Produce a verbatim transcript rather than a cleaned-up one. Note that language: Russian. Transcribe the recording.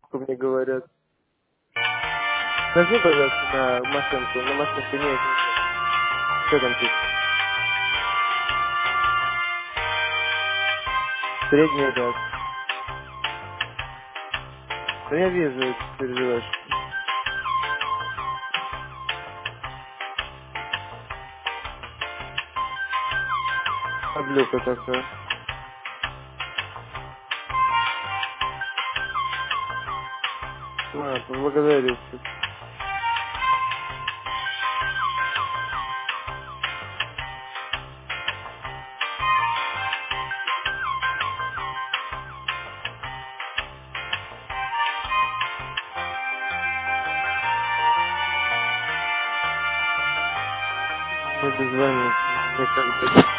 мне говорят. Нажми, пожалуйста, на машинку. На машинку нет, нет, нет. Что там пишет? Средний ряд. Да я вижу, что ты переживаешь. Подлюка такая. А, поблагодарю. Не дозвониться. Никогда.